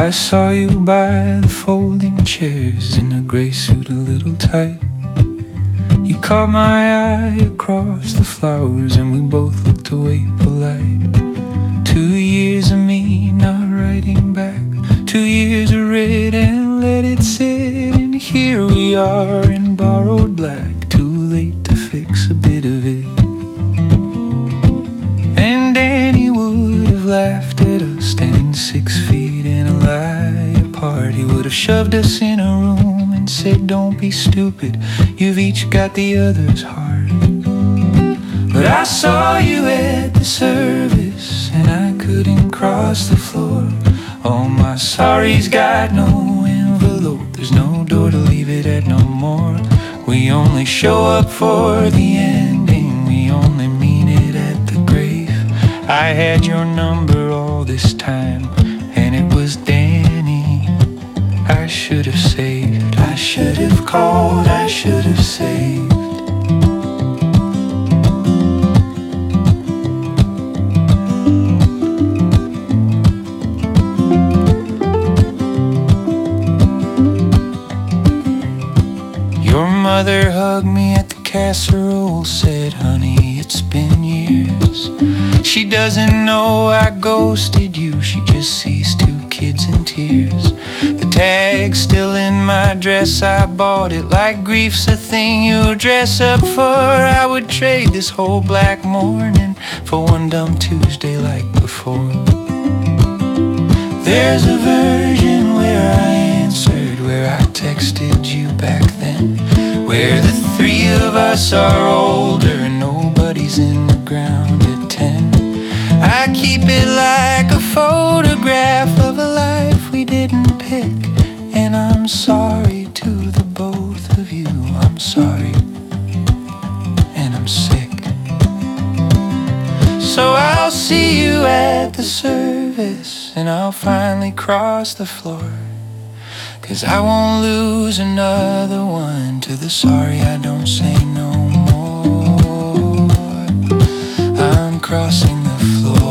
I saw you by the folding chairs in a gray suit a little tight. You caught my eye across the flowers and we both looked away polite. 2 years of me not writing back, 2 years of read and let it sit. And here we are in borrowed black, too late to fix a bit of it. And Danny would have laughed at us standing 6 feet in a lie apart. He would have shoved us in a room and said, don't be stupid, you've each got the other's heart. But I saw you at the service and I couldn't cross the floor. Oh, my sorry's got no envelope, there's no door to leave it at no more. We only show up for the ending, we only mean it at the grave. I had your number all this time and it was Danny I should have saved. I should have called, I should have saved. Your mother hugged me at the casserole, said, honey, it's been years. She doesn't know I ghosted you, she just sees 2 kids in tears. The tag's still in my dress, I bought it like grief's a thing you dress up for. I would trade this whole black morning for one dumb Tuesday like before. There's a version where I answered, where I texted you back then, where the 3 of us are older and nobody's in the ground at 10. I keep it like a photograph of a life we didn't pick. And I'm sorry to the both of you, I'm sorry, and I'm sick. So I'll see you at the service and I'll finally cross the floor, 'cause I won't lose another one to the sorry I don't say no more. I'm crossing the floor.